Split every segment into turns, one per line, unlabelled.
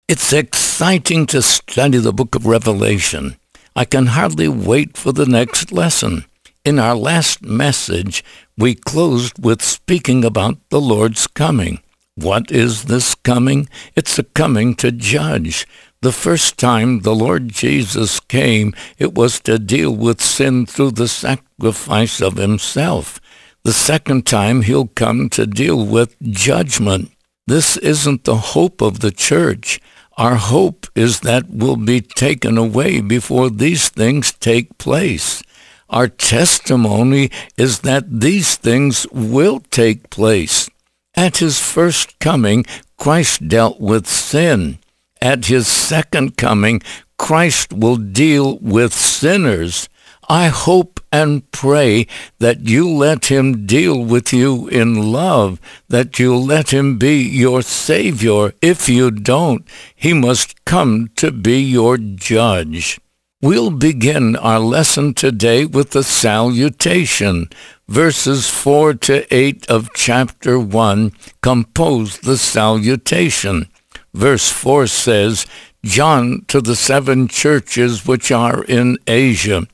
It's exciting to study the book of Revelation. I can hardly wait for the next lesson. In our last message, we closed with speaking about the Lord's coming. What is this coming? It's a coming to judge. The first time the Lord Jesus came, it was to deal with sin through the sacrifice of himself. The second time, he'll come to deal with judgment. This isn't the hope of the church. Our hope is that we'll be taken away before these things take place. Our testimony is that these things will take place. At his first coming, Christ dealt with sin. At his second coming, Christ will deal with sinners. I hope and pray that you let him deal with you in love, that you let him be your Savior. If you don't, he must come to be your judge. We'll begin our lesson today with the salutation. Verses 4 to 8 of chapter 1 compose the salutation. Verse 4 says, John to the 7 churches which are in Asia.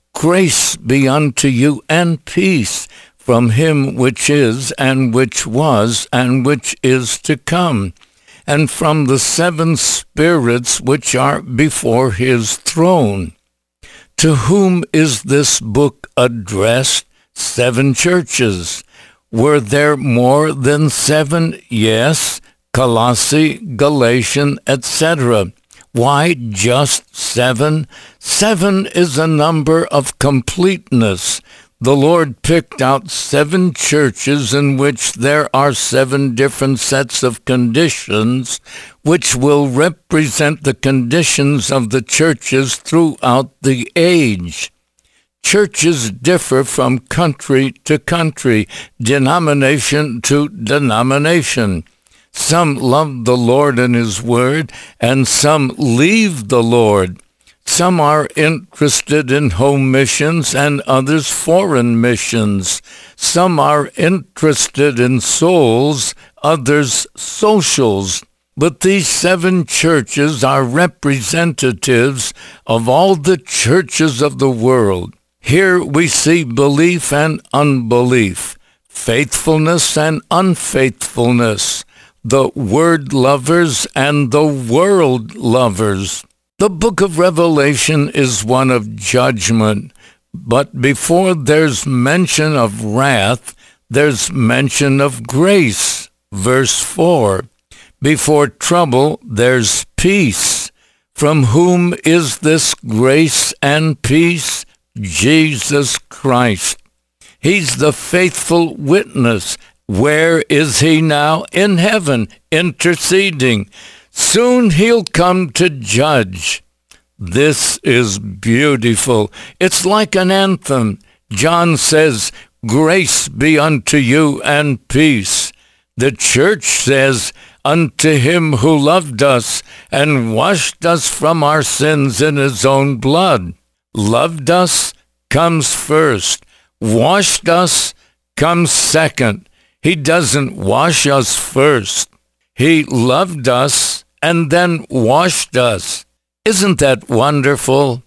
Grace be unto you and peace from him which is, and which was, and which is to come, and from the 7 spirits which are before his throne. To whom is this book addressed? 7 churches. Were there more than 7? Yes. Colossae, Galatian, etc. Why just 7? 7 is a number of completeness. The Lord picked out 7 churches in which there are 7 different sets of conditions, which will represent the conditions of the churches throughout the age. Churches differ from country to country, denomination to denomination. Some love the Lord and his word, and some leave the Lord. Some are interested in home missions and others foreign missions. Some are interested in souls, others socials. But these 7 churches are representatives of all the churches of the world. Here we see belief and unbelief, faithfulness and unfaithfulness, the word lovers and the world lovers. The book of Revelation is one of judgment, but before there's mention of wrath, there's mention of grace. Verse 4, before trouble, there's peace. From whom is this grace and peace? Jesus Christ. He's the faithful witness. Where is he now? In heaven, interceding. Soon he'll come to judge. This is beautiful. It's like an anthem. John says, grace be unto you and peace. The church says, unto him who loved us and washed us from our sins in his own blood. Loved us comes first. Washed us comes second. He doesn't wash us first. He loved us and then washed us. Isn't that wonderful?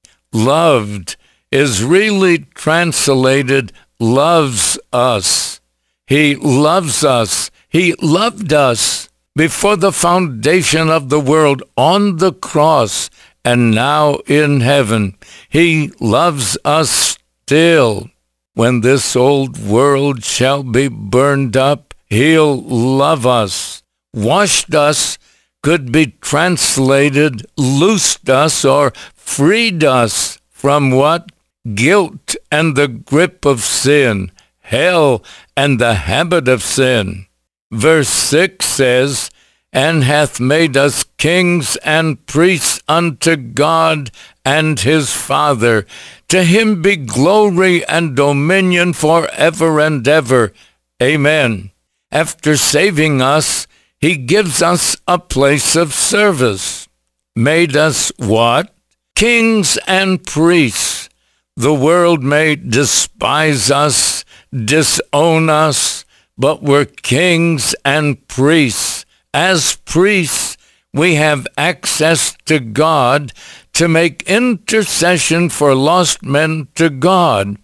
Loved is really translated loves us. He loves us. He loved us before the foundation of the world on the cross and now in heaven. He loves us still. When this old world shall be burned up, he'll love us. Washed us could be translated loosed us or freed us from what? Guilt and the grip of sin, hell and the habit of sin. Verse 6 says, and hath made us kings and priests unto God and his Father. To him be glory and dominion forever and ever. Amen. After saving us, he gives us a place of service. Made us what? Kings and priests. The world may despise us, disown us, but we're kings and priests. As priests, We have access to God to make intercession for lost men to God.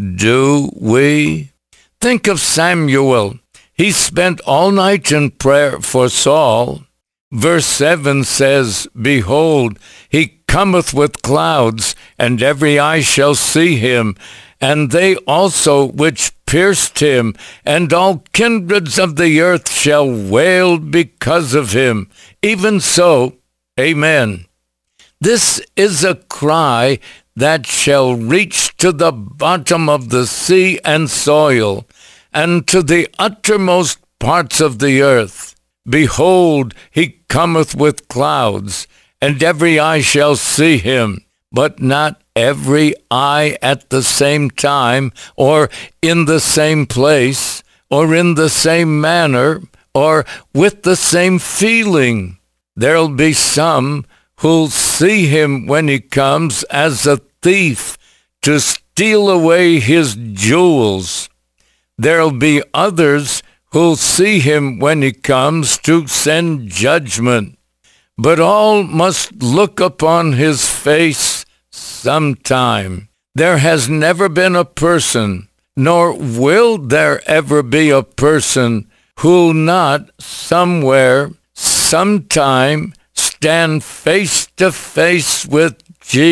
Do we? Think of Samuel. He spent all night in prayer for Saul. Verse 7 says, Behold, he cometh with clouds, and every eye shall see him, and they also which pierced him, and all kindreds of the earth shall wail because of him. Even so, amen. This is a cry that shall reach to the bottom of the sea and soil, and to the uttermost parts of the earth. Behold, he cometh with clouds, and every eye shall see him, but not every eye at the same time, or in the same place, or in the same manner, or with the same feeling. There'll be some who'll see him when he comes as a thief to steal away his jewels. There'll be others who'll see him when he comes to send judgment. But all must look upon his face sometime. There has never been a person, nor will there ever be a person, who'll not somewhere, sometime, stand face to face with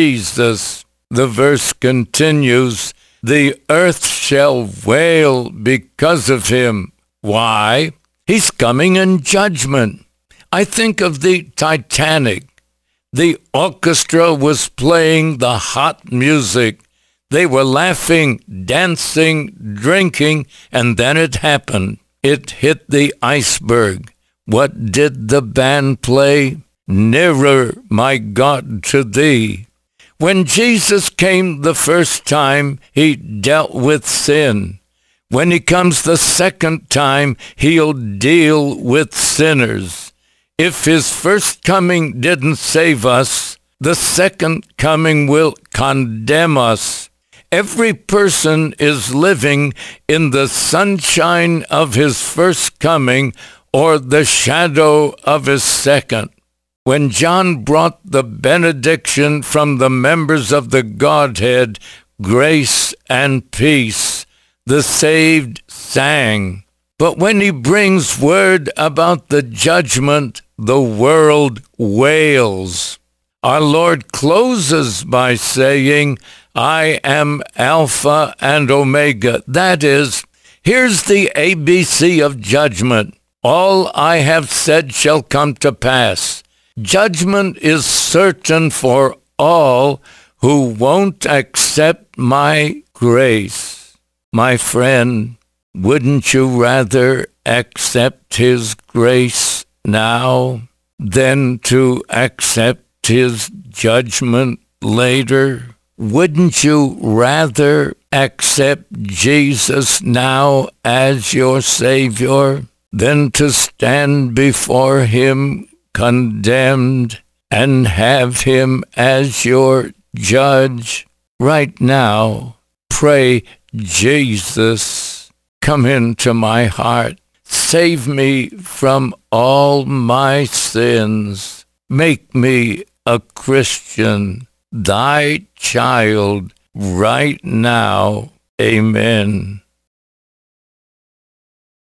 Jesus. The verse continues, The earth shall wail because of him. Why? He's coming in judgment. I think of the Titanic. The orchestra was playing the hot music. They were laughing, dancing, drinking, and then it happened. It hit the iceberg. What did the band play? Nearer, my God, to thee. When Jesus came the first time, he dealt with sin. When he comes the second time, he'll deal with sinners. If his first coming didn't save us, the second coming will condemn us. Every person is living in the sunshine of his first coming or the shadow of his second. When John brought the benediction from the members of the Godhead, grace and peace, the saved sang. But when he brings word about the judgment, the world wails. Our Lord closes by saying, I am Alpha and Omega. That is, here's the ABC of judgment. All I have said shall come to pass. Judgment is certain for all who won't accept my grace. My friend, wouldn't you rather accept his grace now than to accept his judgment later? Wouldn't you rather accept Jesus now as your Savior than to stand before him condemned and have him as your judge? Right now, pray, Jesus, come into my heart. Save me from all my sins. Make me a Christian, thy child, right now. Amen.